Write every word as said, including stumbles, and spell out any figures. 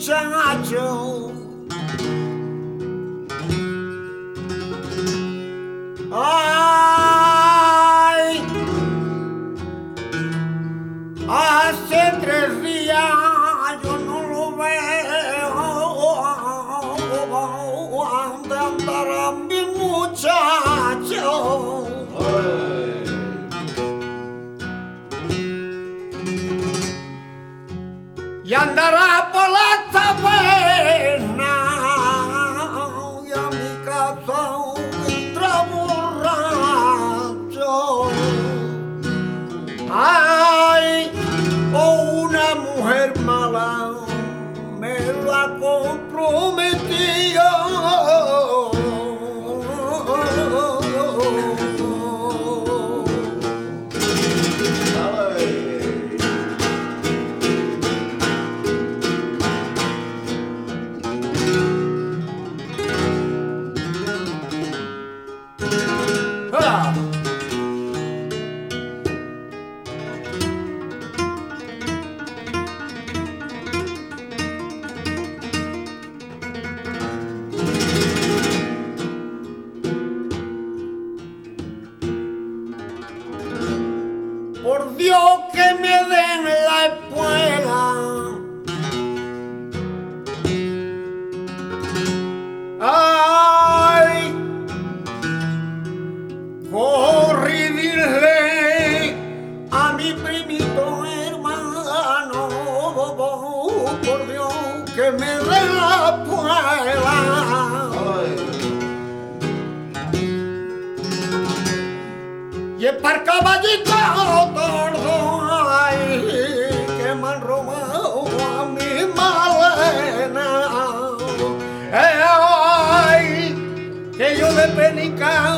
muchacho. Ay, hace tres días yo no lo veo. ¿Dónde andará mi muchacho? Ay. Y andará por la taberna y a mi casa entra borracho. Ay, oh, una mujer mala me lo ha comprometido. Por Dios que me den la espuela. Ay, corre y dile a mi primito hermano, por Dios que me den la espuela. Y es para el caballito tordo, ay, que me han robado a mi Malena. Ay, que yo de penica